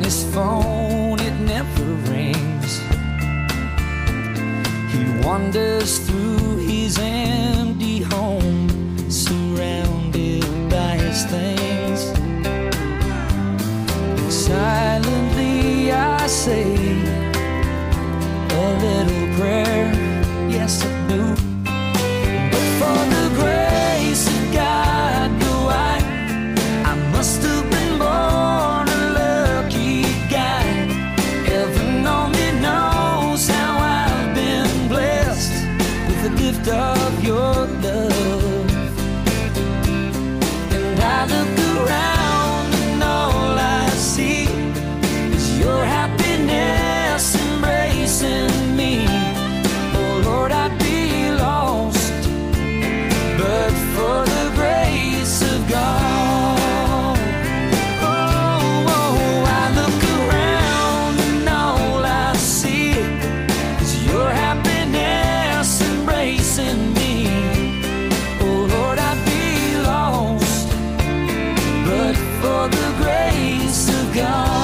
his phone, it never rings. He wanders through his empty home, surrounded by his things. Silently I say a little prayer, yes I do. But for the grace of God, go I must have been born a lucky guy. Heaven only knows how I've been blessed with the gift of your love. And I look around and all I see is your happiness embracing me. Oh Lord, I'd be lost but for the grace of God. Oh, I look around and all I see is your happiness embracing me. Oh Lord, I'd be lost but for the grace of God.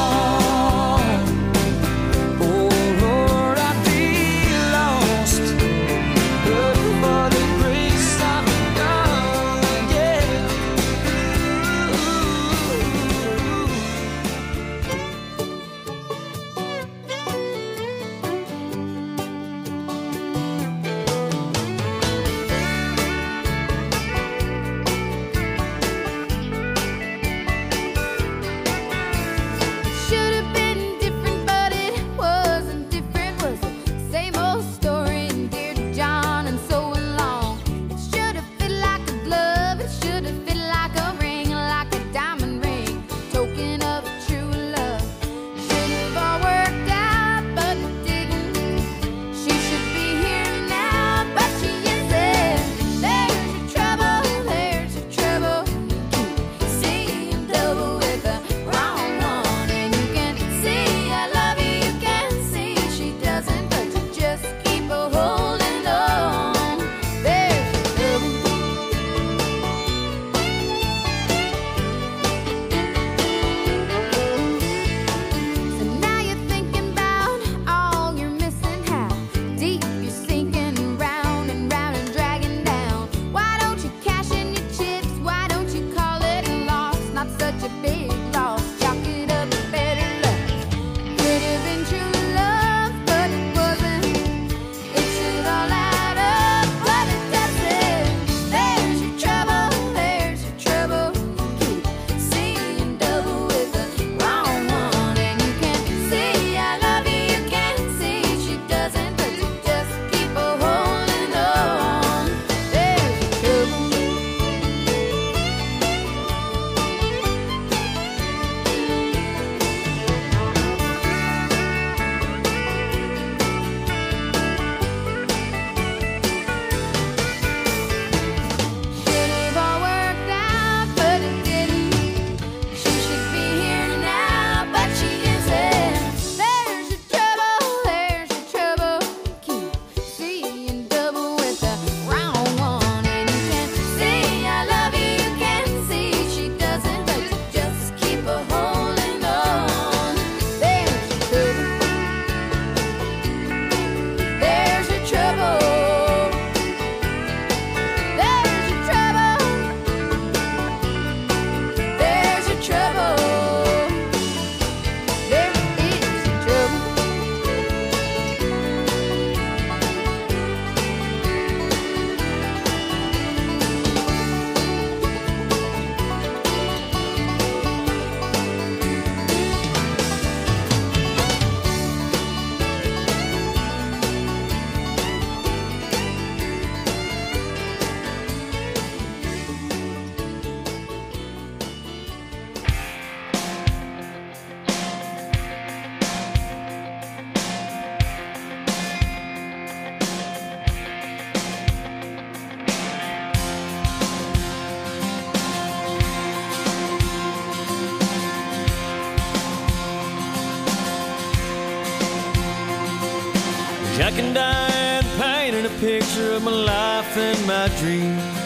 Jack and Diane painted a picture of my life and my dreams.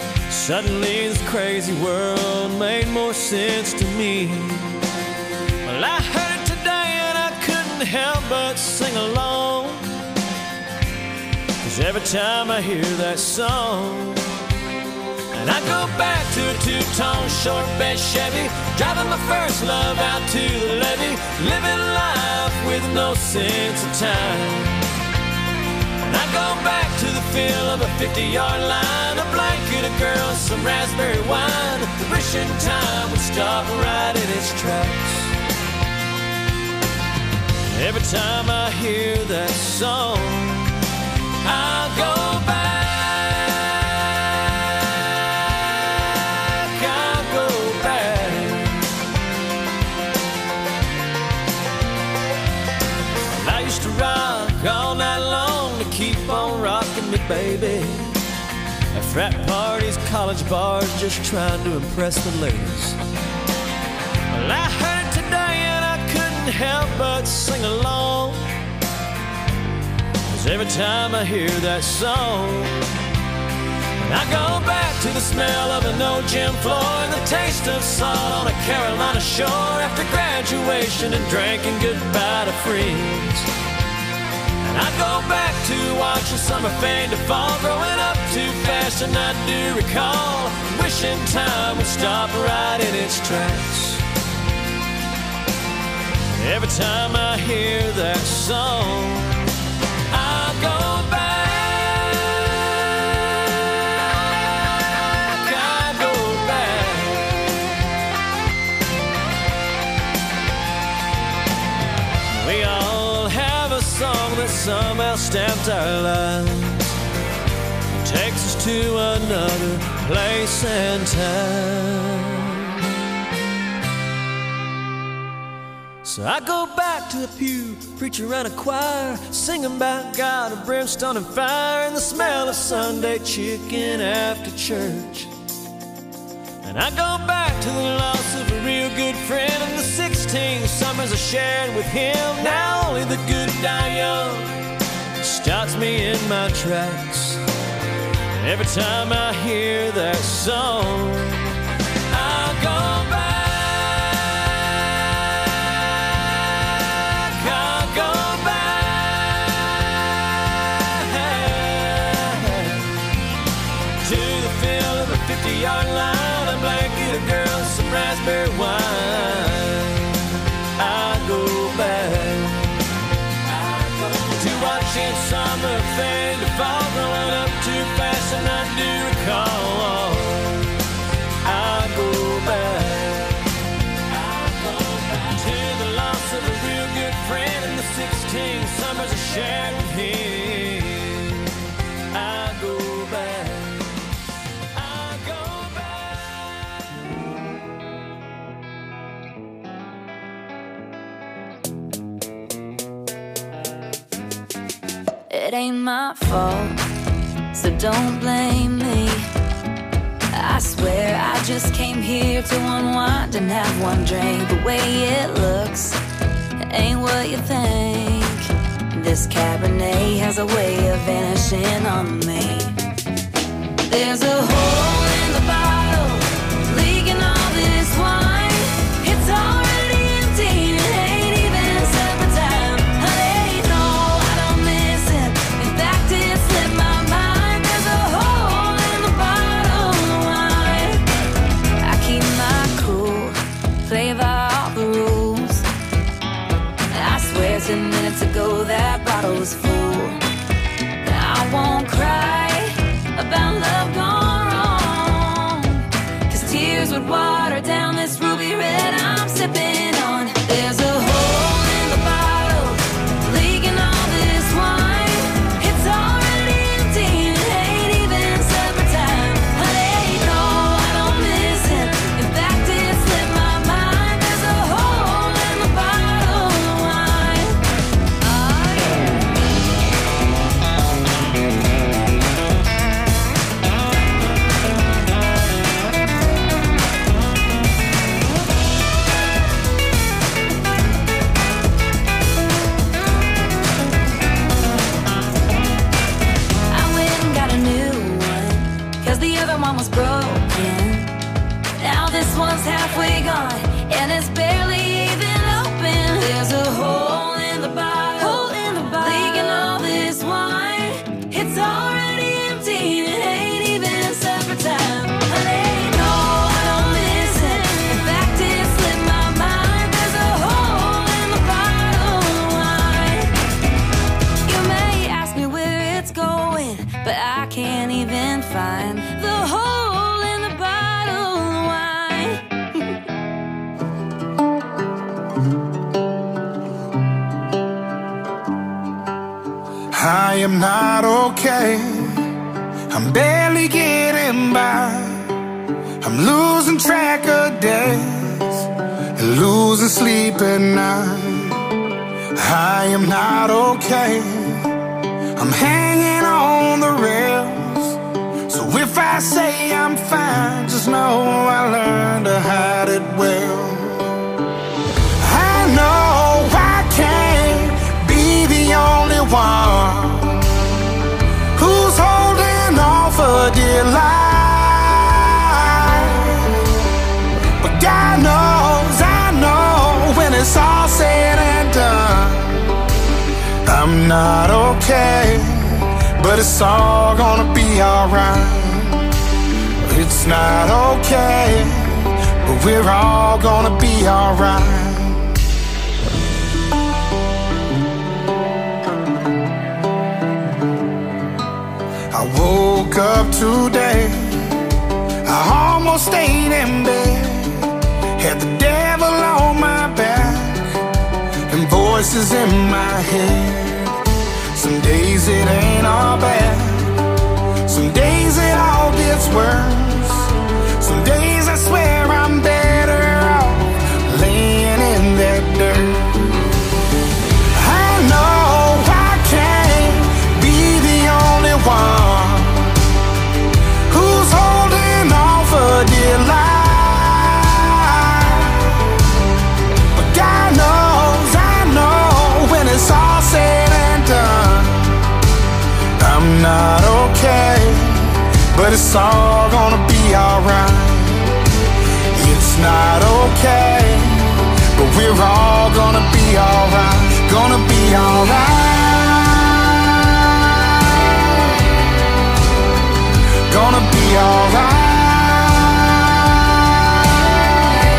Suddenly this crazy world made more sense to me. My Well, I heard it today and I couldn't help but sing along, 'cause every time I hear that song, and I go back to a two-tone short bed Chevy, driving my first love out to the levee, living life with no sense of time. And I go back to the feel of a 50-yard line, a blanket, a girl, some raspberry wine, wishing time would stop right in its tracks. Every time I hear that song, I'll go back. All night long to keep on rocking me, baby. At frat parties, college bars, just trying to impress the ladies. Well, I heard today and I couldn't help but sing along, 'cause every time I hear that song, and I go back to the smell of an old gym floor and the taste of salt on a Carolina shore after graduation and drinking goodbye to friends. I go back to watching summer fade to fall, growing up too fast, and I do recall wishing time would stop right in its tracks. Every time I hear that song, I'll go back, I'll go back. We all have a song that somehow stamped our lives and takes us to another place and time. So I go back to the pew, preacher and a choir, singing about God and brimstone and fire and the smell of Sunday chicken after church. And I go back to the loss of a real good friend and the 16 summers I shared with him. Now only the good die young stops me in my tracks. And every time I hear that song, I'll go back, I'll go back to the feel of a 50-yard line, a blanket, a girl, some raspberry wine. I'll go back to watching summer fade to fall, growing up too fast, and I do recall. I'll go back to the loss of a real good friend and the 16 summers I shared with him. I'll go back. It ain't my fault, so don't blame me. I swear I just came here to unwind and have one drink. The way it looks, it ain't what you think. This Cabernet has a way of vanishing on me. There's a hole in the bottle, leaking all this wine. It's already empty and it ain't even supper time. Honey, no, I don't miss it. In fact, it slipped my mind. There's a hole in the bottle of wine. I keep my cool, play by all the rules. I swear 10 minutes ago that bottle was full. I won't cry about love gone wrong, 'cause tears would water down this ruby red I'm sipping on. There's a hole in the bottle, leaking all this wine. It's already empty and it ain't even supper time. Honey, no, I don't miss it. In fact, it slipped my mind. There's a hole in the bottle of wine. Oh, yeah. am not okay. I'm barely getting by. I'm losing track of days and losing sleep at night. I am not okay. I'm hanging on the rails. So if I say I'm fine, just know I learned to hide it well. I know I can't be the only one who's holding on for dear life. But God knows, I know, when it's all said and done, I'm not okay, but it's all gonna be alright. It's not okay, but we're all gonna be alright. I woke up today, I almost stayed in bed, had the devil on my back and voices in my head. Some days it ain't all bad, some days it all gets worse. Some days I swear I'm better off laying in that dirt. I know I can't be the only one who's holding on for dear life. But God knows, I know, when it's all said and done, I'm not okay, but it's all gonna be alright. It's not okay, but we're all gonna be alright. Gonna be alright. Gonna be alright.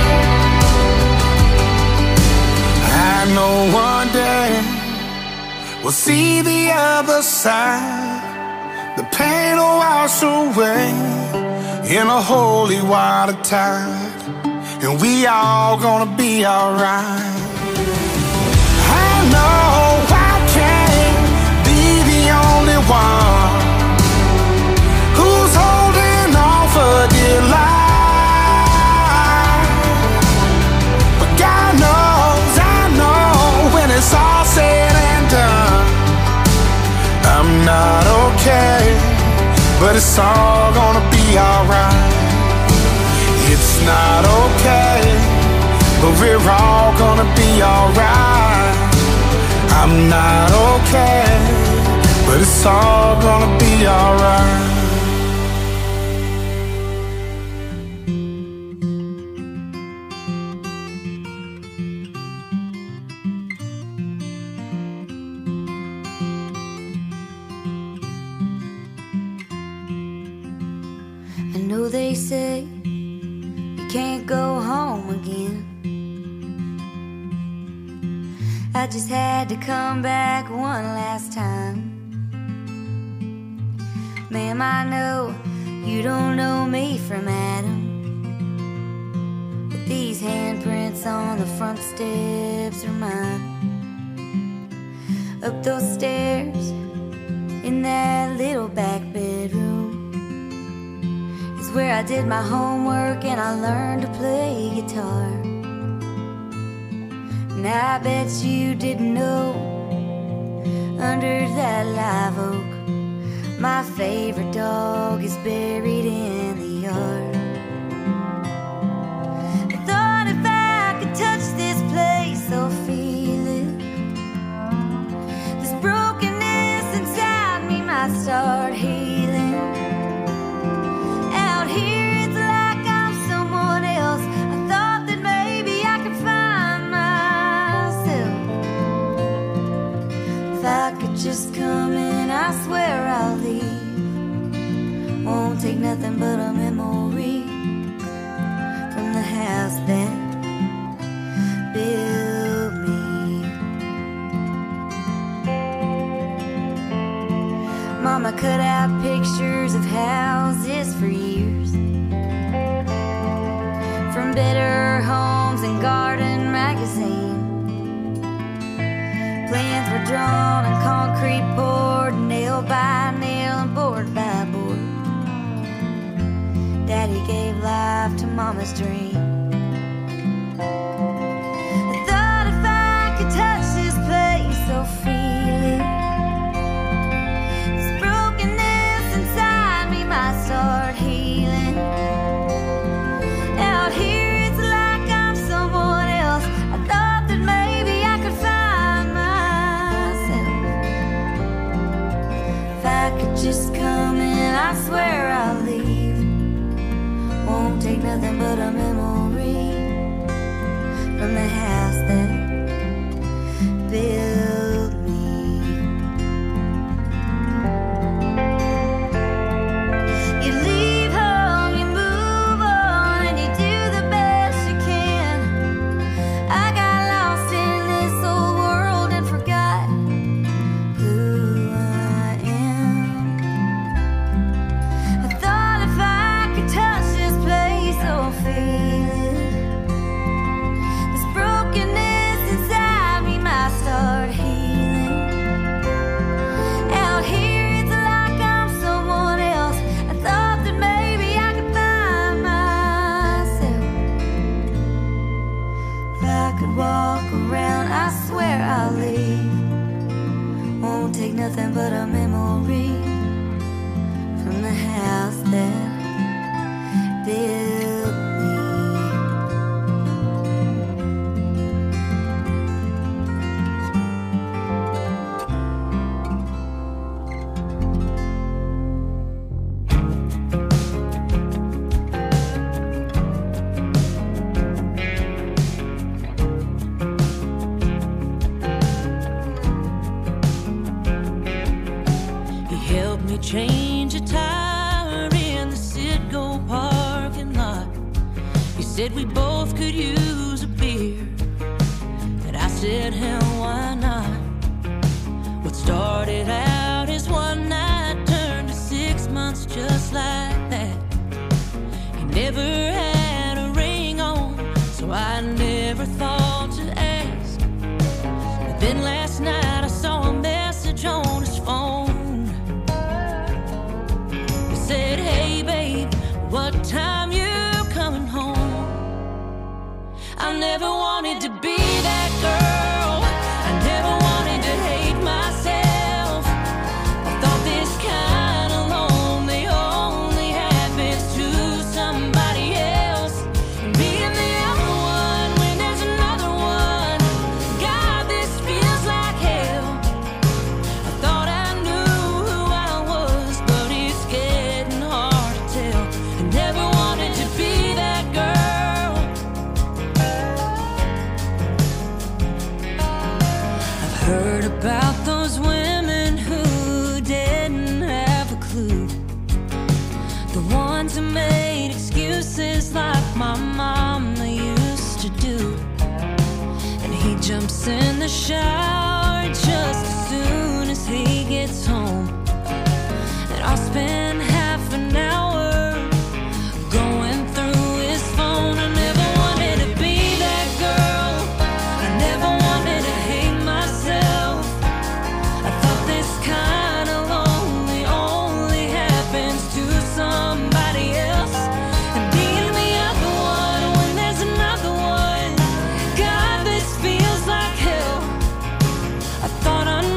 I know one day we'll see the other side. The pain will wash away in a holy water tide, and we all gonna be alright. I know I can't be the only one who's holding on for dear life. But God knows, I know, when it's all said and done, I'm not okay, but it's all gonna be alright. It's not okay, but we're all gonna be alright. I'm not okay, but it's all gonna be alright. I know they say you can't go home again. I just had to come back one last time. Ma'am, I know you don't know me from Adam, but these handprints on the front steps are mine. Up those stairs in that little back bedroom is where I did my homework and I learned to play guitar. And I bet you didn't know, under that live oak, my favorite dog is buried in the yard. I thought if I could touch this place or feel it, this brokenness inside me might start healing. Out here it's like I'm someone else. I thought that maybe I could find myself. If I could just come in, I swear I'll leave. Won't take nothing but a memory from the house that built me. Mama cut out pictures of houses for years, from Better Homes and Garden magazine. Plans were drawn and concrete poured and nail by nail and board by board. Daddy gave life to Mama's dream. I thought if I could touch this place so freely, this brokenness inside me might start healing. Out here it's like I'm someone else. I thought that maybe I could find myself. If I could just come in, I swear I'll leave. Won't take nothing but a memory from the house that built me. You leave home, you move on, and you do the best you can. I got lost in this old world and forgot who I am. I thought if I could touch this place so feel it, this brokenness inside me might start healing. Out here it's like I'm someone else. I thought that maybe I could find myself. If I could walk around, I swear I'll leave. Won't take nothing but a memory from the house that built me. He helped me change a tire in the Citgo parking lot. He said we both could use a beer, and I said, hell, why not? What started out as one night turned to 6 months just like that. He never had a ring on, so I never thought to ask. But then last night I saw a message on his phone. He said, hey babe, what time you coming home? I never wanted to be that girl. I never wanted to hate myself. I thought this kind of lonely only happens to somebody else. And being the other one when there's another one, God, this feels like hell. I thought I knew who I was, but it's getting hard to tell. I never wanted to be that girl. I've heard about those women who didn't have a clue, the ones who made excuses like my mama used to do. And he jumps in the shower just as soon as he gets home, and I'll spend half an hour going through his phone. I never wanted to be that girl. I never wanted to hate myself. I thought this kind of lonely only happens to somebody else. And being the other one when there's another one, God, this feels like hell. I thought I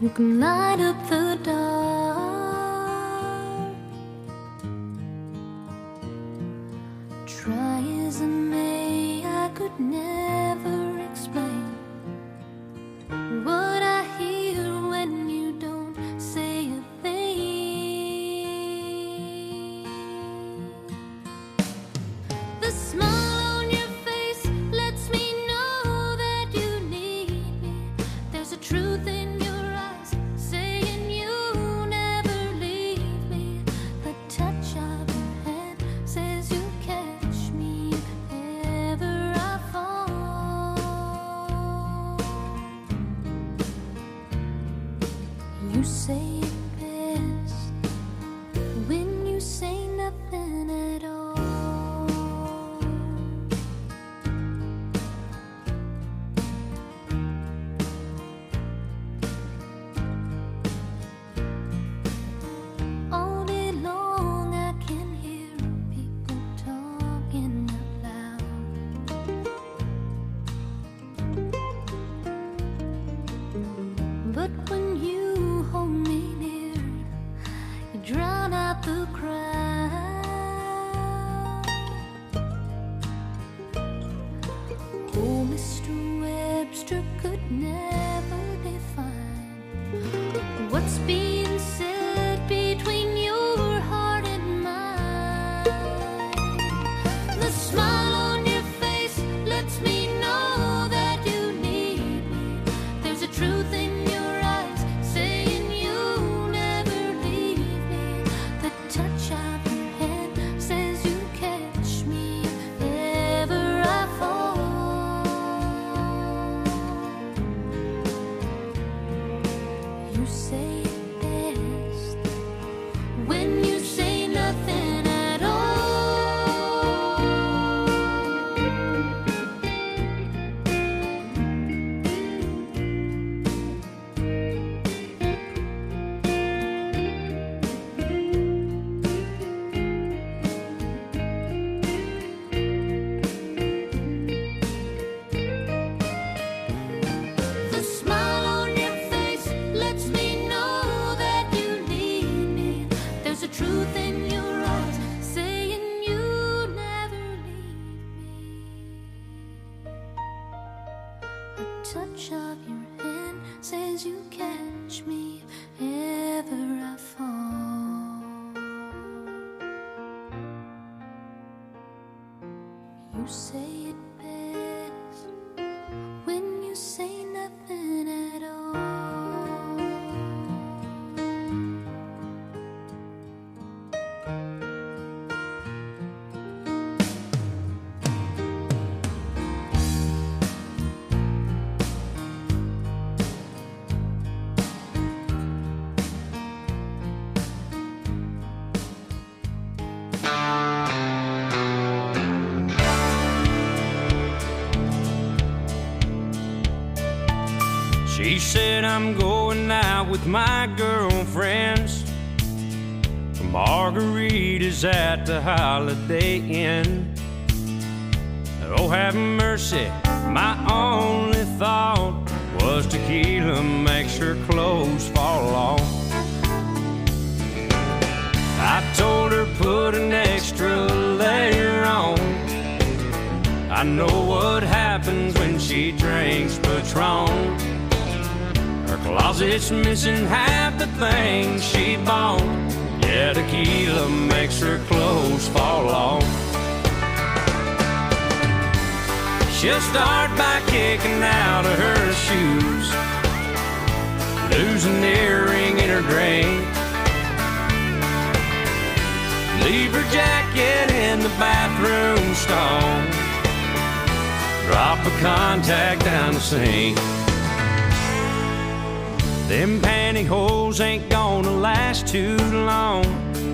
You can light up the dark. Try as I may, I could never explain what I hear when you don't say a thing. The smile on your face lets me know that you need me. There's a truth in your eyes saying you never leave me. The touch of your hand says you catch me if ever I fall. You say it best when you say nothing at all. All day long I can hear people talking out loud. But when you hold me near, you drown out the crowd. Oh, Mr. Webster could never define what's being said between your heart and mine. The smile on your face lets me know that you need me. There's a truth in your eyes saying you never leave me. The touch of your hand says you catch me if ever I fall. You say it best when you say nothing at all. The smile on your face lets me know that you need me. There's a truth in your eyes saying you never leave me. A touch of your hand says you catch me if ever I fall. You say it best when you say nothing at all. She said, I'm going out with my girlfriends for margaritas at the Holiday Inn. Oh, have mercy, my only thought was tequila makes her clothes fall off. I told her put an extra layer on. I know what happens when she drinks Patron. Her closet's missing half the things she bought. Yeah, tequila makes her clothes fall off. She'll start by kicking out of her shoes, lose an earring in her drink, leave her jacket in the bathroom stall, drop a contact down the sink. Them pantyhose ain't gonna last too long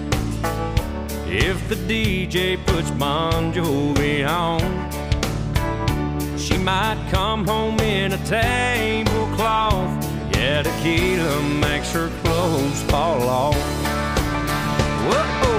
if the DJ puts Bon Jovi on. She might come home in a tablecloth. Yeah, tequila makes her clothes fall off. Whoa!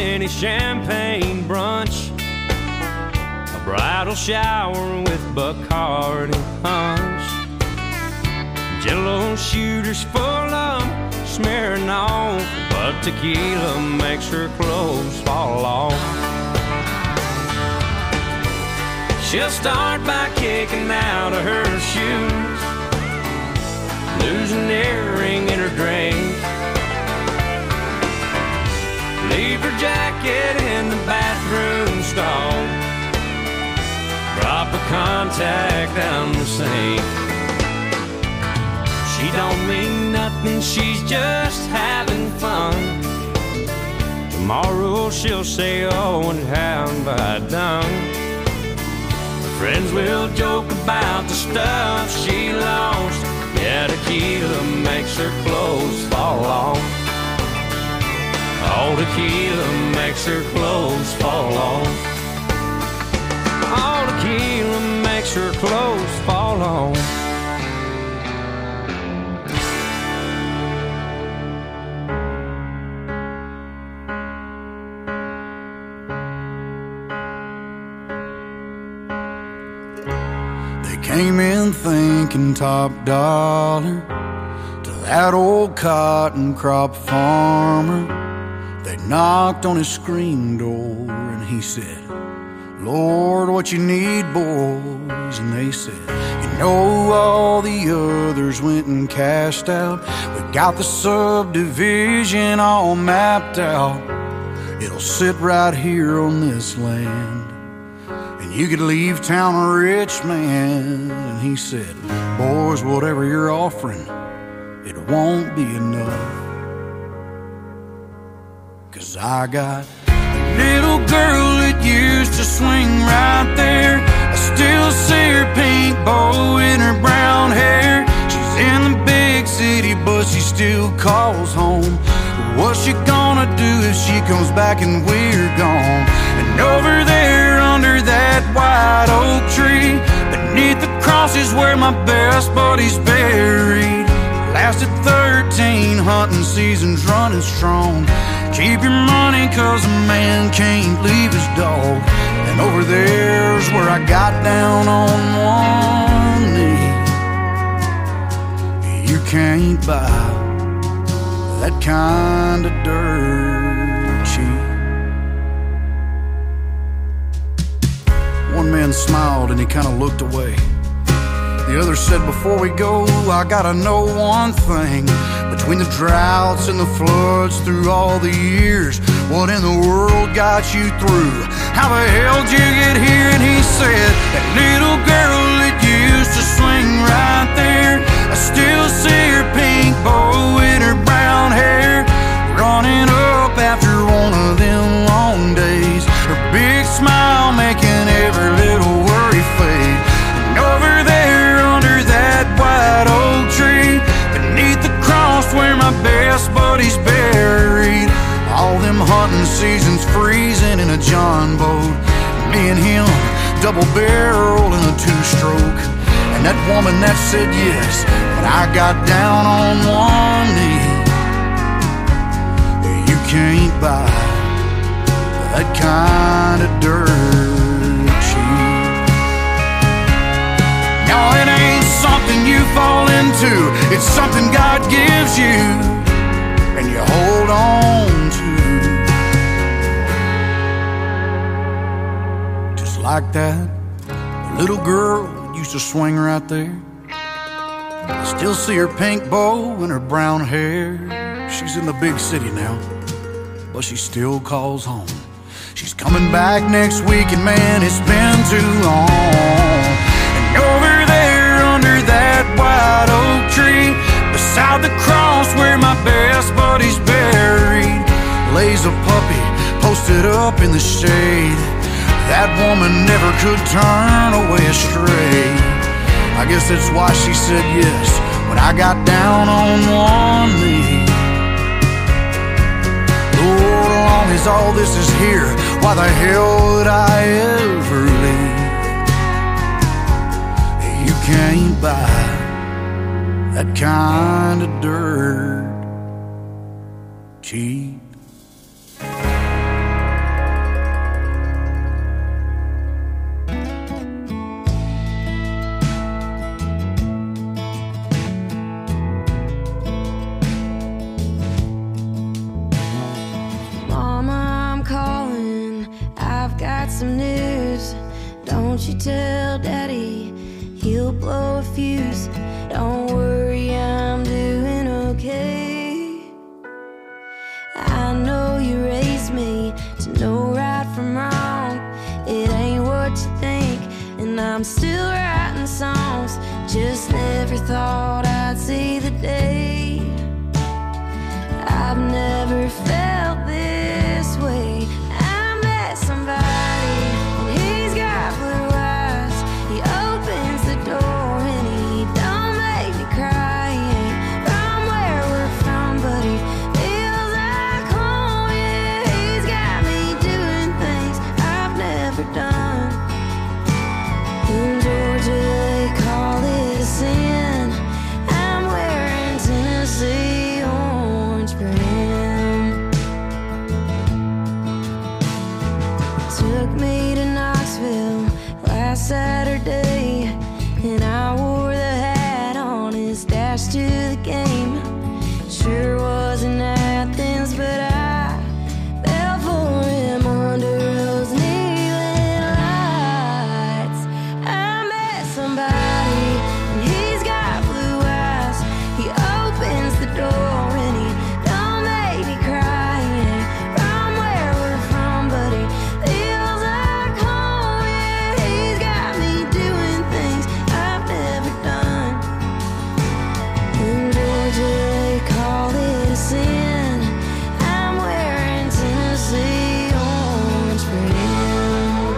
mini champagne brunch, a bridal shower with Bacardi punch, Jello shooters full of Smirnoff, but tequila makes her clothes fall off. She'll start by kicking out of her shoes, lose an earring in her drink, leave her jacket in the bathroom stall, drop a contact down the sink. She don't mean nothing, she's just having fun. Tomorrow she'll say, oh, and have I done? Her friends will joke about the stuff she lost. Yeah, tequila makes her clothes fall off. Oh, tequila makes her clothes fall off. Oh, tequila makes her clothes fall off. Came in thinking top dollar to that old cotton crop farmer. They knocked on his screen door and he said, Lord, what you need, boys? And they said, you know, all the others went and cashed out. We got the subdivision all mapped out. It'll sit right here on this land. You could leave town a rich man. And he said, boys, whatever you're offering, it won't be enough. 'Cause I got a little girl that used to swing right there. I still see her pink bow in her brown hair. She's in the big city, but she still calls home. What's she gonna do if she comes back and we're gone? And over there under that white oak tree, beneath the cross is where my best buddy's buried. Lasted 13 hunting seasons running strong. Keep your money 'cause a man can't leave his dog. And over there's where I got down on one knee. You can't buy that kind of dirt cheap. One man smiled and he kind of looked away. The other said, before we go, I gotta know one thing. Between the droughts and the floods through all the years, what in the world got you through? How the hell did you get here? And he said, that little girl that used to swing right there, I still see her pink bow in her brown hair, running up after one of them long days, her big smile making every little worry fade. And over there under that white oak tree, beneath the cross where my best buddy's buried, all them hunting seasons freezing in a John boat, me and him double barrel in a two-stroke. And that woman that said yes, but I got down on one knee. You can't buy that kind of dirt cheap. No, it ain't something you fall into, it's something God gives you and you hold on to. Just like that little girl used to swing right there. I still see her pink bow and her brown hair. She's in the big city now, but she still calls home. She's coming back next week, and man, it's been too long. And over there under that white oak tree, beside the cross where my best buddy's buried, lays a puppy posted up in the shade. That woman never could turn away astray. I guess that's why she said yes when I got down on one knee. Lord, as long as all this is here, why the hell would I ever leave? You can't buy that kind of dirt cheap. got some news. Don't you tell Daddy, he'll blow a fuse. Don't worry, I'm doing okay. I know you raised me to know right from wrong. It ain't what you think, and I'm still writing songs. Just never thought I'd see the day. I've never felt this way. I met somebody, and he's got blue eyes. He opens the door and he don't make me cry. He ain't from where we're from, but he feels like home. Yeah, he's got me doing things I've never done. In Georgia they call it a sin. I'm wearing Tennessee orange for him. Took me to Knoxville last Saturday, and I wore the hat on his dash to the game. Sure wasn't Athens, but I fell for him under those neon lights. I met somebody, and he's got blue eyes. He opens the door and he don't make me cry. He ain't from where we're from, but he feels like home. Yeah, he's got me doing things I've never done. In Georgia they call it a sin. I'm wearing Tennessee orange for him.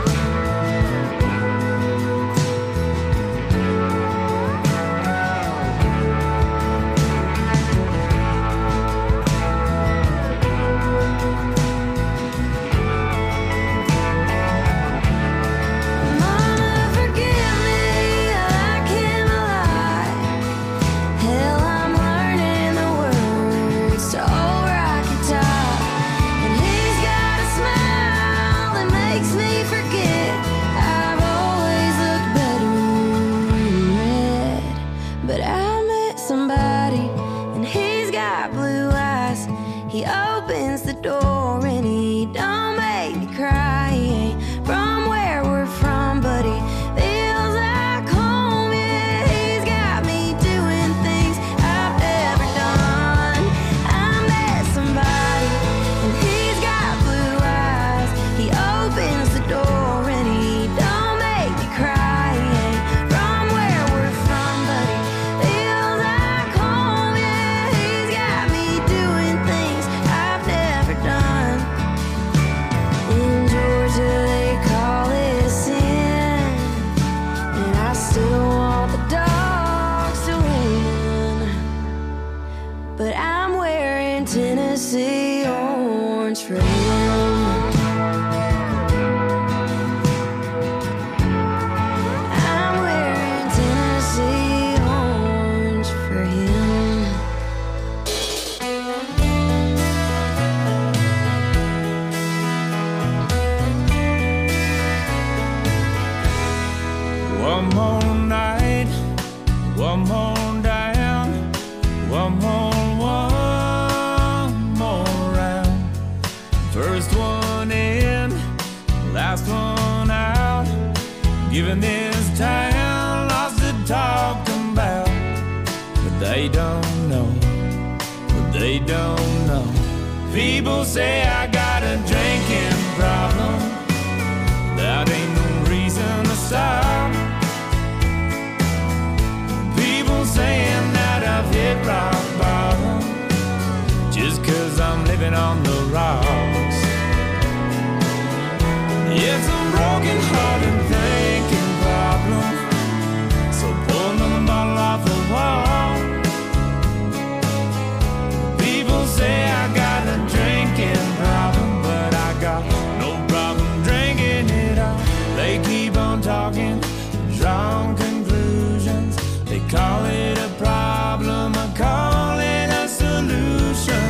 Mama, forgive me, I came alive. Hell, I'm learning the words to Old Rocky Top. And he's got a smile that makes me forget I've always looked better in red. But I met somebody, and he's got blue eyes. He opens the door and he don't make me cry. He ain't from where we're from, but he feels like home. Yeah, he's got me doing things I've never done. I met somebody, and he's got blue eyes. He opens the door and he don't make me cry. He ain't from where we're from, but he feels like home. Yeah, he's got me doing things I've never done. In Georgia they call it a sin, and I still want the dogs to win. But I'm wearing Tennessee orange for him. I'm wearing Tennessee orange for him. One more night, one more down, one more round. First one in, last one out. Giving this town lots to talk about, but they don't know, but they don't know. People say I got a drinking problem. That ain't no reason to stop. People saying that I've hit rock bottom just 'cause I'm living on the rocks. It's a broken hearted thinking problem, so pull the bottle off the wall. People say I got a drinking problem, but I got no problem drinking it all. They keep on talking, drawing conclusions. They call it a problem, I call it a solution.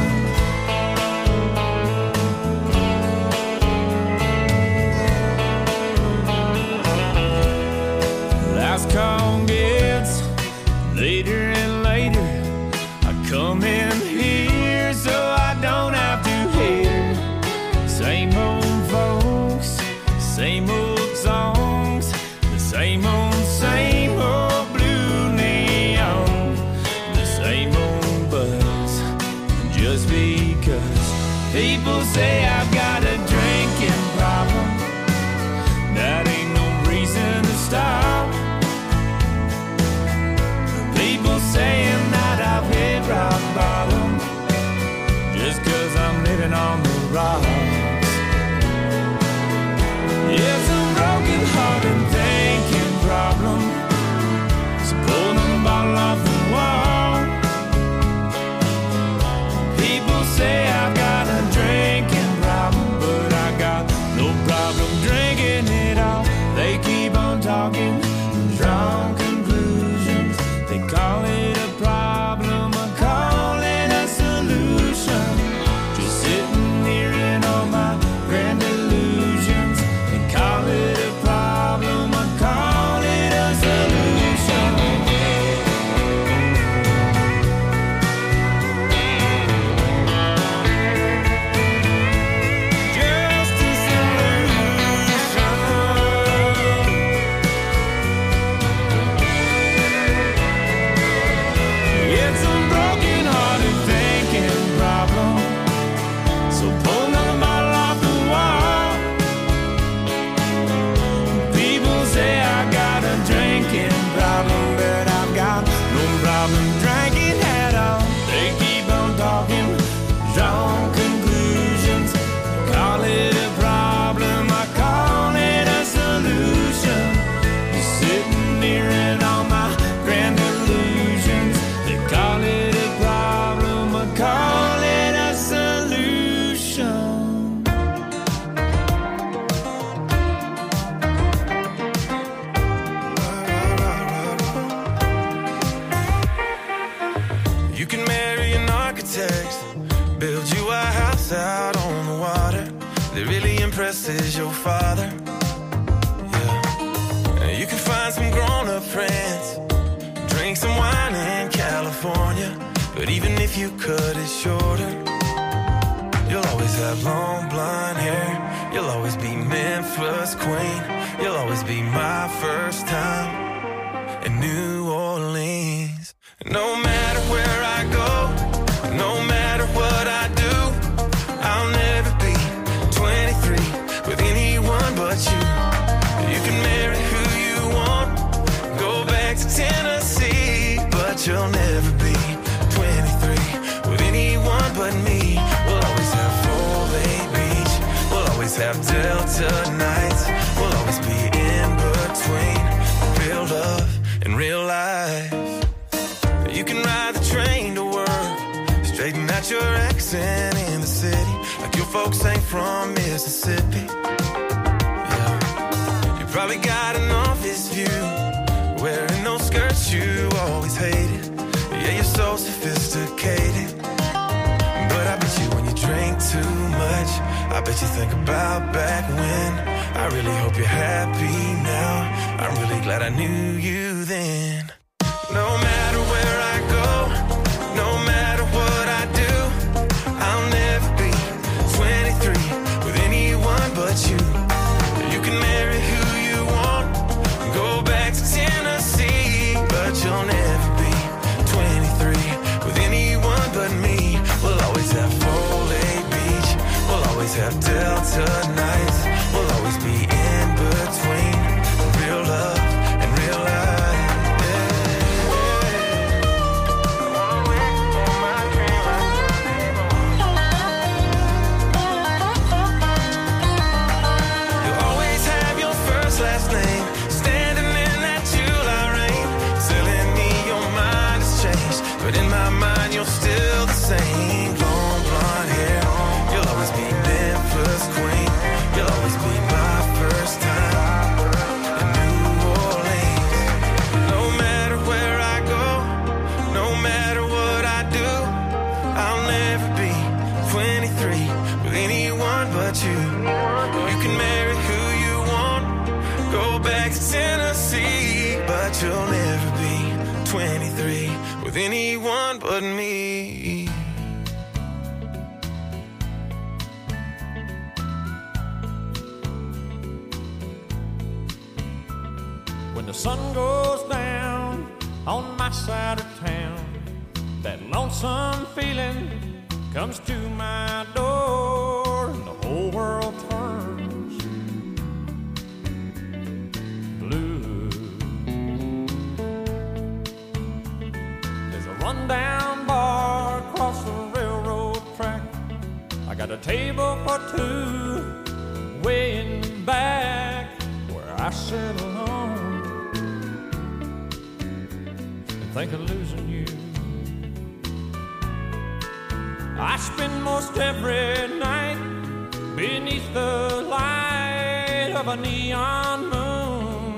same old songs, the same old blue neon, the same old buzz. Just because people say I've got a drinking problem, that ain't no reason to stop. People saying that I've hit rock bottom, just cause I'm living on the rocks. It's a broken heart and thinking problem, so pull the bottle off the wall. People say I've got a drinking problem, but I got no problem drinking it all. They keep on talking, drawn conclusions. They call it a problem, I call it a solution. Just sitting here in all my grand illusions. They call it a problem, I call it a solution. Just a solution. It's a broken hearted thinking problem, so pull another bottle off the wall. People say I got a drinking problem, but I've got no problem drinking at all. They keep on talking, drawn conclusions. Call it a problem, I call it a solution. Just sitting here in all my grand illusions. They call it a problem, I call it a solution. You can marry an architect, build you a house out on the water that really impresses your father. Yeah. And you can find some grown-up friends, drink some wine in California. But even if you cut it shorter, you'll always have long blonde hair. You'll always be Memphis queen. You'll always be my first time in New Orleans. No matter where I go, no matter what I do, I'll never be 23 with anyone but you. You can marry who you want, go back to Tennessee, but you'll never be 23 with anyone but me. We'll always have Foley Beach, we'll always have Delta nights, we'll always be in between real love and real life. You can ride the train to work, straighten out your accent in the city, like your folks ain't from Mississippi. Yeah. You probably got an office view, wearing those skirts you always hated. Yeah, you're so sophisticated, but I bet you when you drink too much, I bet you think about back when. I really hope you're happy now, I'm really glad I knew you then. No matter where I go, no matter what I do, I'll never be 23 with anyone but you. You can marry who you want, go back to Tennessee, but you'll never be 23 with anyone but me. We'll always have Foley Beach, we'll always have Delta nights, we'll always be in between real love and real life. Last name, standing in that July rain, telling me your mind has changed, but in my mind you're still the same. Long blonde hair, you'll always be Memphis queen, you'll always be my first time in New Orleans. No matter where I go, no matter what I do, I'll never be 23 with anyone but you. You can marry who you want, go back to Tennessee, but you'll never be 23 with anyone but me. When the sun goes down on my side of town, that lonesome feeling comes to my door, and the whole world turns blue. There's a rundown bar across the railroad track. I got a table for two way in the back where I sit alone and think of losing you. I spend most every night beneath the light of a neon moon.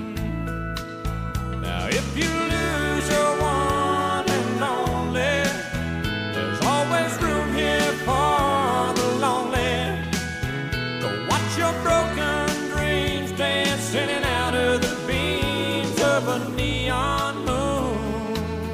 Now if you lose your one and only, there's always room here for the lonely. Go watch your broken dreams dancing in out of the beams of a neon moon.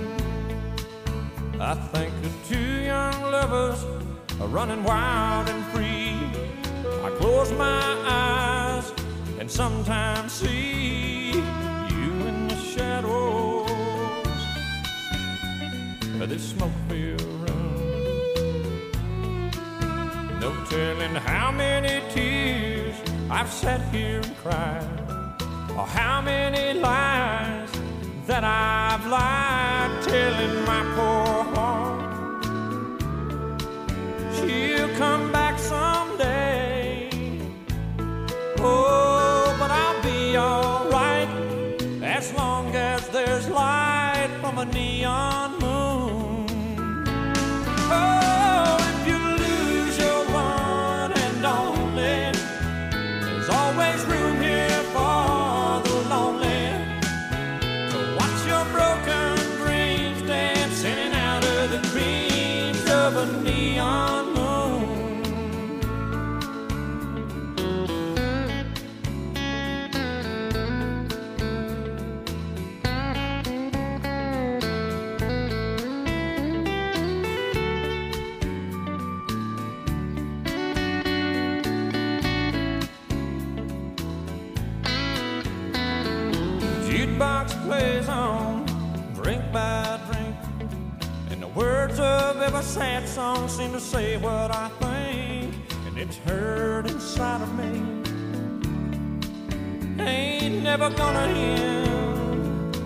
I think of two young lovers are running wild and free. I close my eyes and sometimes see you in the shadows of this smoke-filled room. No telling how many tears I've sat here and cried, or how many lies that I've lied, telling my poor heart she'll come back someday. Oh, but I'll be alright as long as there's light from a neon moon. Oh, if you lose your one and only, there's always room here for the lonely. To watch your broken dreams dancing in out of the beams of a neon moon. Jukebox plays on, drink by drink, and the words of every sad song seem to say what I think, and it's heard inside of me. Ain't never gonna end.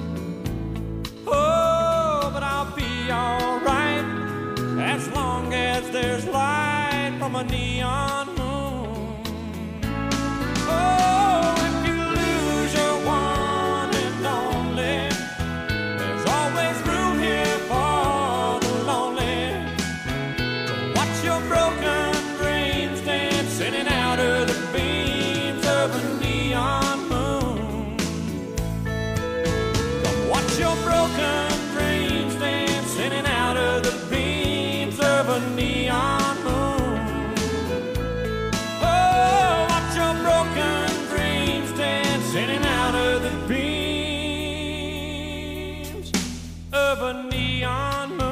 Oh, but I'll be alright as long as there's light from a neon moon. Oh, if you lose your one and only, there's always room here for the lonely. To watch your broken dreams dancing in out of the beams of a neon moon. Come watch your broken dreams dancing in out of the beams of a neon moon. Oh, watch your broken dreams dancing in out of the beams of a neon moon.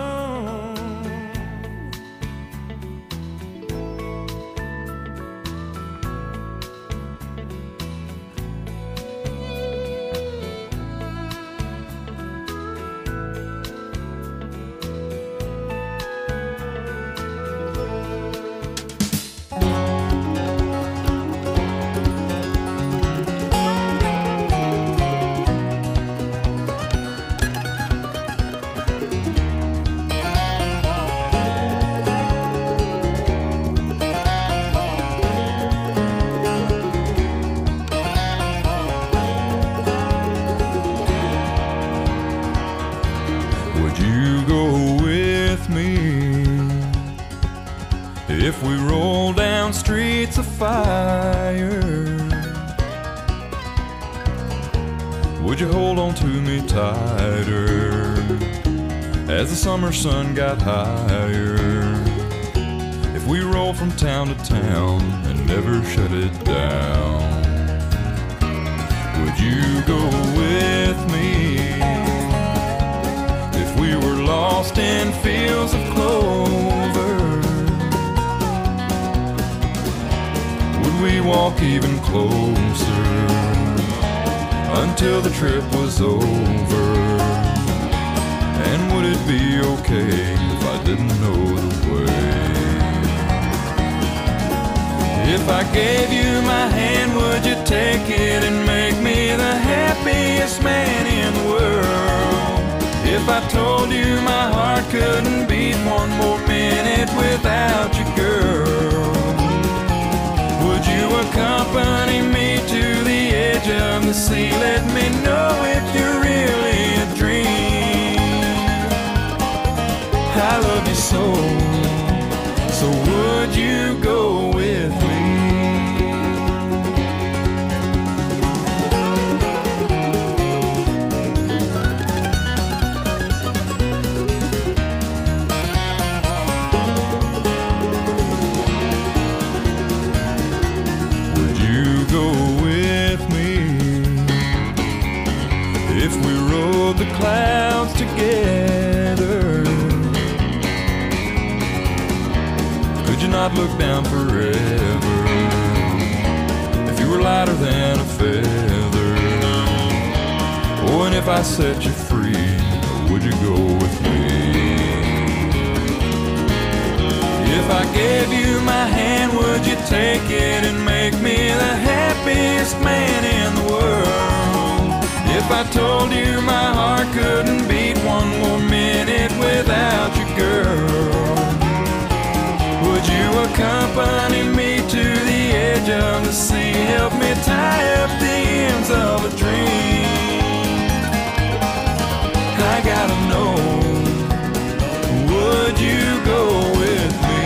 Would you go with me if we roll down streets of fire? Would you hold on to me tighter as the summer sun got higher? If we roll from town to town and never shut it down, would you go with me if we were lost in fields of clover? Would we walk even closer until the trip was over. And would it be okay if I didn't know the way? If I gave you my hand, would you take it and make me the happiest man in the world? If I told you my heart couldn't beat one more minute without you, girl, would you accompany me to the edge of the sea? Let me know if you're really a dream. I love you so, so would you go with me? Would you go with me if we rode the clouds together? Could you not look down forever if you were lighter than a feather? Oh, and if I set you free, would you go with me? If I gave you my hand, would you take it and make me the happiest man in the world? If I told you my heart couldn't beat one more minute without you, girl, would you accompany me to the edge of the sea? Help me tie up the ends of a dream. I gotta know, would you go with me?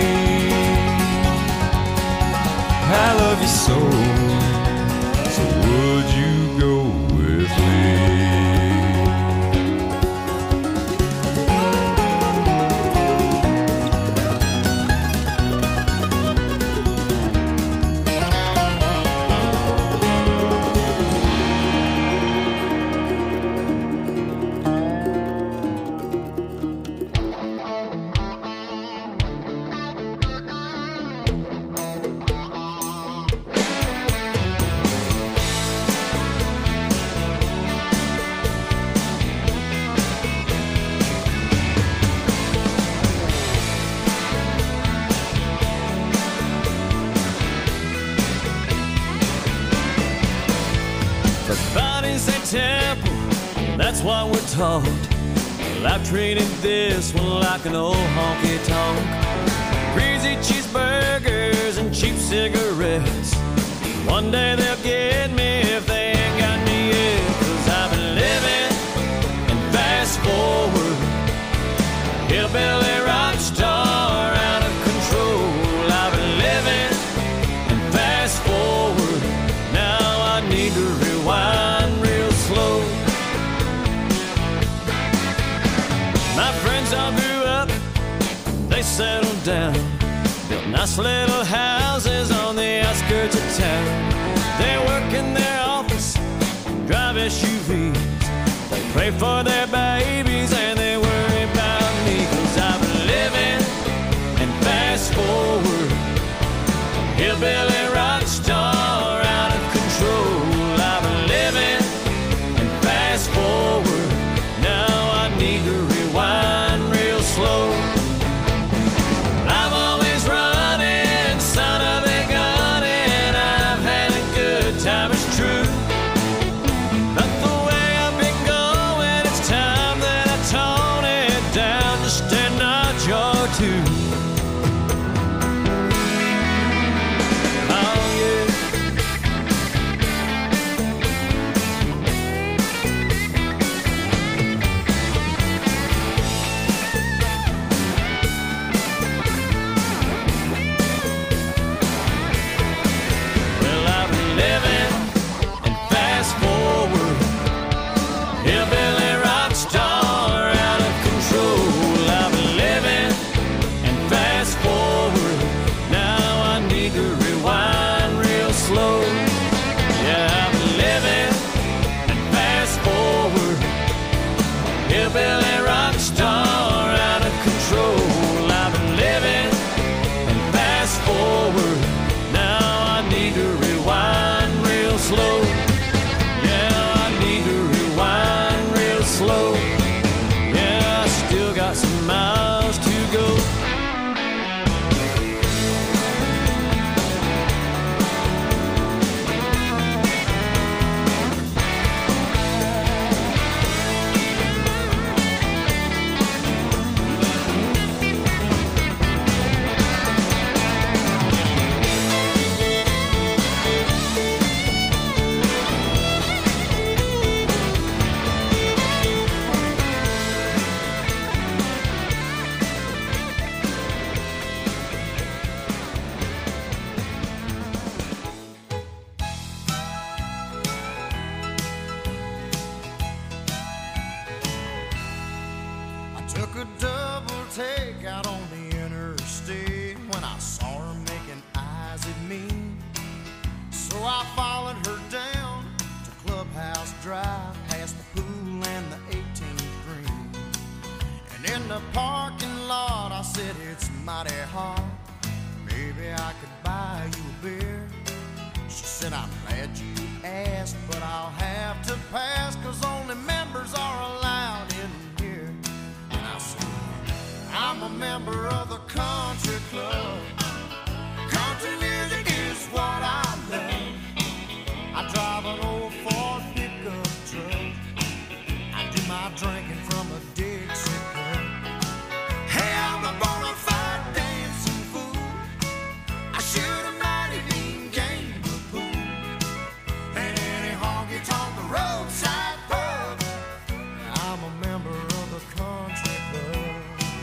I love you so, so would you go with me? That's what we're taught. Well, I've treated this one like an old honky-tonk. Greasy cheeseburgers and cheap cigarettes. One day they'll get me if they ain't got me yet. 'Cause I've been living and fast forward, hillbilly rock star out of control. I've been living and fast forward. Now I need to rewind real slow. My friends all grew up, they settled down, built nice little houses on the outskirts of town. They work in their office, drive SUVs, they pray for their babies and they worry about me. 'Cause I've been living and fast forward, hillbilly rock star out of control. I've been living and fast forward. Now I need to rewind real slow. I'm always running, son of a gun, and I've had a good time, it's true. But the way I've been going, it's time that I tone it down just a notch or two. Oh yeah. Well, I've been living and fast forward, hillbilly rock star out of control. I've been living and fast forward. Now I need to rewind real slow. Yeah, I've been living and fast forward, hillbilly rock star out of control. I've been living and fast forward. Now I need to rewind real slow. Yeah, I need drive past the pool and the 18th green. And in the parking lot I said, it's mighty hard, maybe I could buy you a beer. She said, I'm glad you asked, but I'll have to pass, 'cause only members are allowed in here. And I said, I'm a member of the country club. Country music is what I love. I drive an old Ford pickup truck. I do my drinking from a Dixie cup. Hey, I'm a bona fide dancing fool. I shoot a mighty mean game of pool. And any honky-tonk roadside pub. I'm a member of the country club.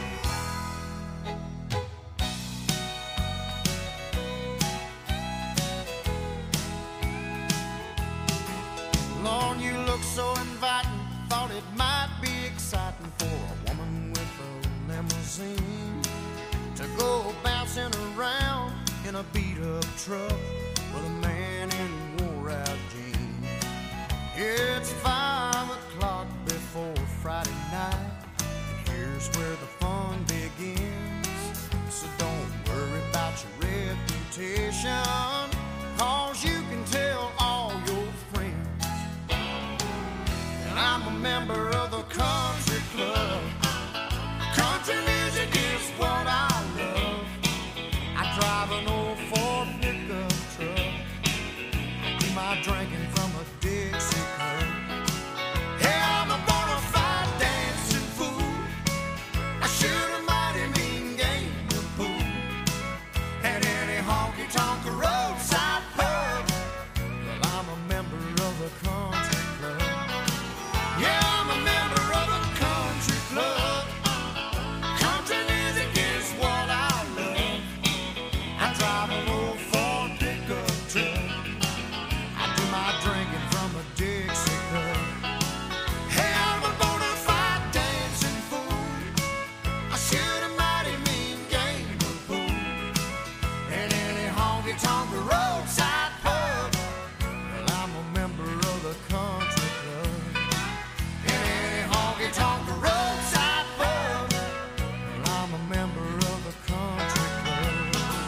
Lord, you look so inviting. Thought it might be exciting for a woman with a limousine to go bouncing around in a beat-up truck with a man in wore-out jeans. It's 5 o'clock before Friday night, and here's where the fun begins. So don't worry about your reputation, 'cause you can tell all your friends. And I'm a member of the country club. Country music is what I love. I drive an old Ford pickup truck. I do my drinking from a Dixie cup. Hey, I'm a bona fide dancing fool. I shoot a mighty mean game of pool. At any honky-tonk roadside pub. Well, I'm a member of the country club. Yeah, I'm a member of the country club. Country music is what I love. I drive an old Ford pickup truck. I do my drinking from a Dixie cup. Hey, I'm a bona fide dancing fool. I shoot a mighty mean game of pool. At any honky-tonk roadside pub. Well, I'm a member of the country club. At any honky-tonk roadside pub. Well, I'm a member of the country club.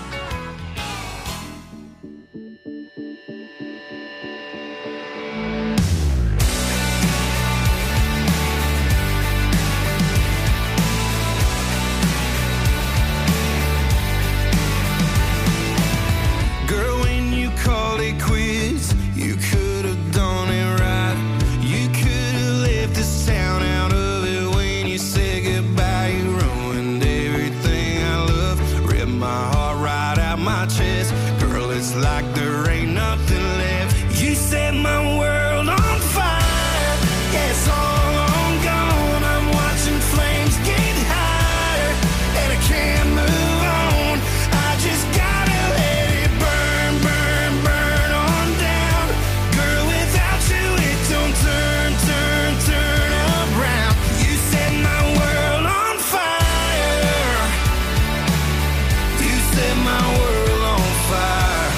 Girl, when you called it quits, you could have done it right. You could have left this town out of it when you said goodbye. You ruined everything I love, ripped my heart right out my chest. Girl, it's like there ain't nothing left. You set my world on fire. Yeah, it's all on gone. I'm watching flames get higher, and I can't move on. I just gotta let it burn, burn, burn on down. Girl, without you it don't turn, turn, turn around. You set my world on fire. You set my world on fire.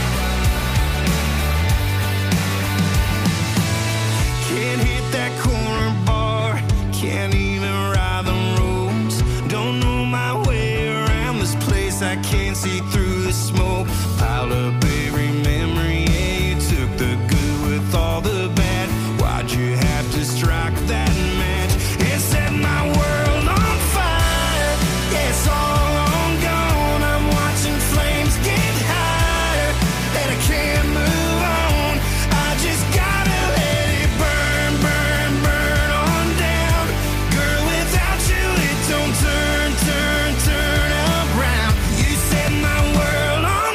Can't hit that corner bar, can't even ride the roads. Don't know my way around this place, I can't see through the smoke. Piled up every memory, yeah, you took the good with all the bad. Why'd you have to strike that match and set my world on fire? Yeah, it's all on gone. I'm watching flames get higher, and I can't move on. I just gotta let it burn, burn, burn on down. Girl, without you it don't turn, turn, turn around. You set my world on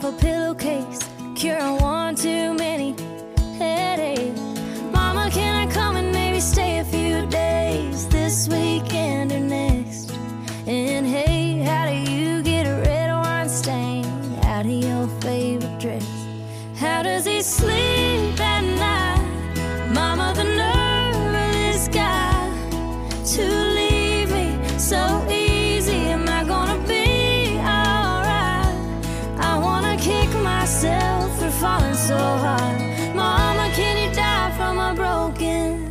a pillowcase, curing one too many headaches. Mama, can I come and maybe stay a few days this weekend or next? And hey, how do you get a red wine stain out of your favorite dress? How does he sleep at night? Mama, the nerve of this guy to leave me so easy. Am I gonna be alright? I wanna kick myself for falling so hard. Mama, can you die from a broken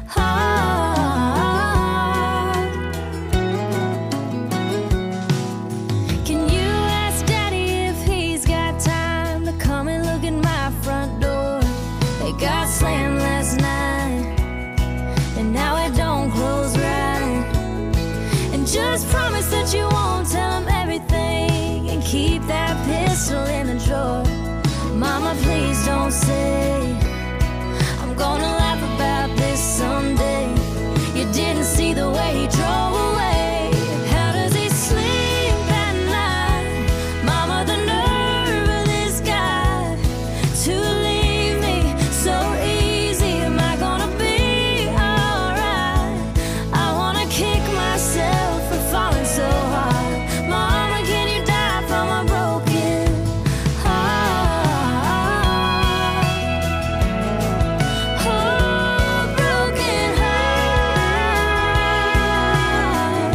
heart? Can you ask Daddy if he's got time to come and look at my front door? It got slammed last night, and now it don't close right. And just promise that you won't tell him everything, and keep that pistol in the drawer. Mama, please don't say I'm gonna laugh about this someday. You didn't see the way he drove away. How does he sleep at night? Mama, the nerve of this guy to leave me so easy. Am I gonna be alright? I wanna kick myself for falling so hard. Mama, can you die from a broken heart? Oh, broken heart.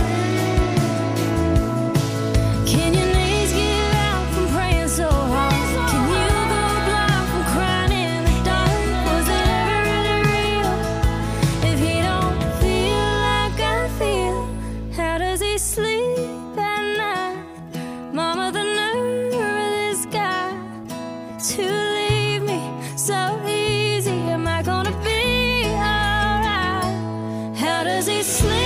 Can your knees give out from praying so hard? Can you go blind from crying in the dark? Was it ever really real if he don't feel like I feel? How does he sleep at night? Mama, the nerve of this guy to leave me so easy. Am I gonna be alright? How does he sleep